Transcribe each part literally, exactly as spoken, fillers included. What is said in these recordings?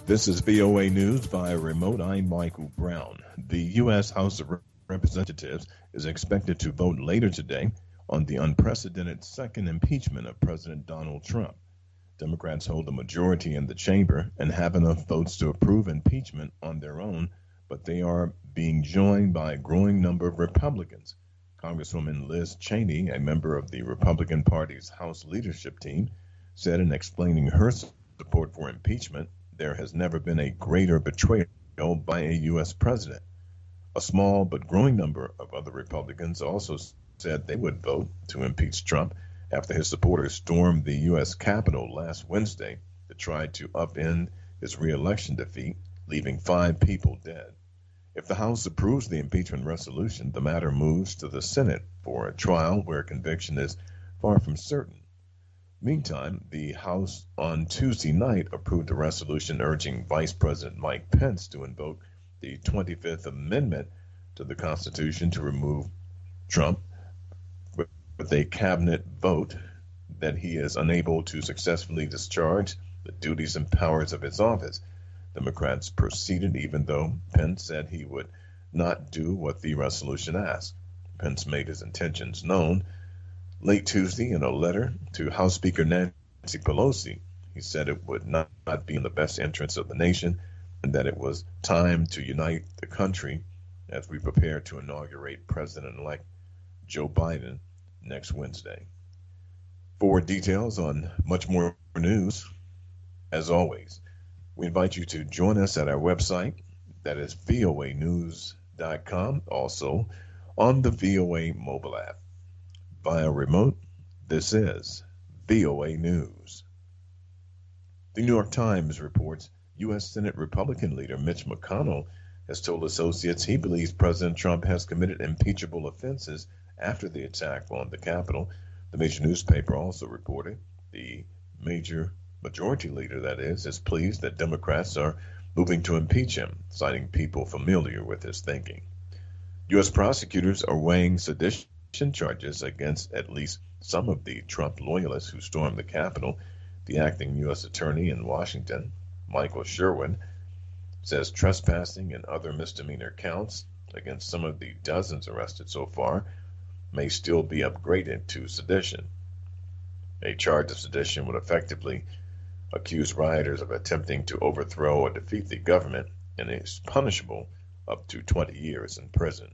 This is V O A News via remote. I'm Michael Brown. The U S. House of Representatives is expected to vote later today on the unprecedented second impeachment of President Donald Trump. Democrats hold a majority in the chamber and have enough votes to approve impeachment on their own, but they are being joined by a growing number of Republicans. Congresswoman Liz Cheney, a member of the Republican Party's House leadership team, said in explaining her support for impeachment, there has never been a greater betrayal by a U S president. A small but growing number of other Republicans also said they would vote to impeach Trump after his supporters stormed the U S Capitol last Wednesday to try to upend his re-election defeat, leaving five people dead. If the House approves the impeachment resolution, the matter moves to the Senate for a trial where conviction is far from certain. Meantime, the House on Tuesday night approved a resolution urging Vice President Mike Pence to invoke the twenty-fifth Amendment to the Constitution to remove Trump with a cabinet vote that he is unable to successfully discharge the duties and powers of his office. Democrats proceeded even though Pence said he would not do what the resolution asked. Pence made his intentions known late Tuesday in a letter to House Speaker Nancy Pelosi. He said it would not, not be in the best interest of the nation and that it was time to unite the country as we prepare to inaugurate President-elect Joe Biden next Wednesday. For details on much more news, as always, we invite you to join us at our website, that is V O A news dot com, also on the V O A mobile app. Via remote, this is V O A News. The New York Times reports U S. Senate Republican leader Mitch McConnell has told associates he believes President Trump has committed impeachable offenses after the attack on the Capitol. The major newspaper also reported the major majority leader, that is, is pleased that Democrats are moving to impeach him, citing people familiar with his thinking. U S prosecutors are weighing sedition charges against at least some of the Trump loyalists who stormed the Capitol. The acting U S attorney in Washington, Michael Sherwin, says trespassing and other misdemeanor counts against some of the dozens arrested so far may still be upgraded to sedition. A charge of sedition would effectively accuse rioters of attempting to overthrow or defeat the government and is punishable up to twenty years in prison.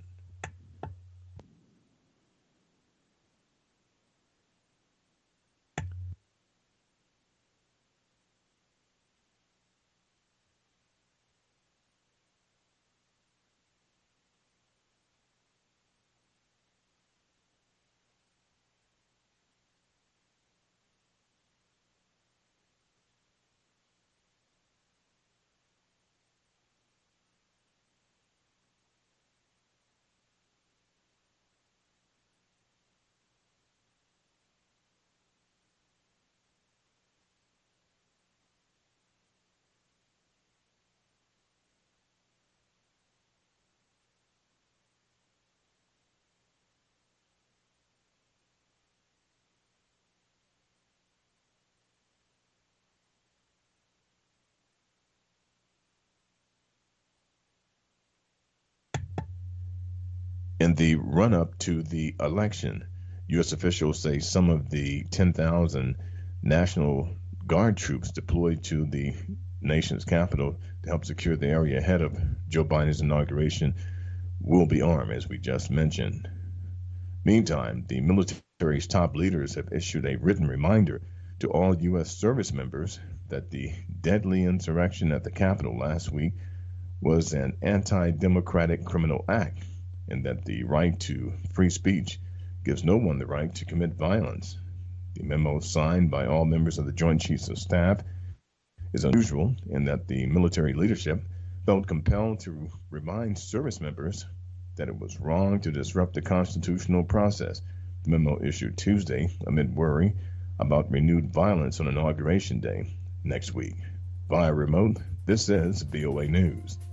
In the run-up to the election, U S officials say some of the ten thousand National Guard troops deployed to the nation's capital to help secure the area ahead of Joe Biden's inauguration will be armed, as we just mentioned. Meantime, the military's top leaders have issued a written reminder to all U S service members that the deadly insurrection at the Capitol last week was an anti-democratic criminal act, and that the right to free speech gives no one the right to commit violence. The memo signed by all members of the Joint Chiefs of Staff is unusual in that the military leadership felt compelled to remind service members that it was wrong to disrupt the constitutional process. The memo issued Tuesday amid worry about renewed violence on Inauguration Day next week. Via remote, this is V O A News.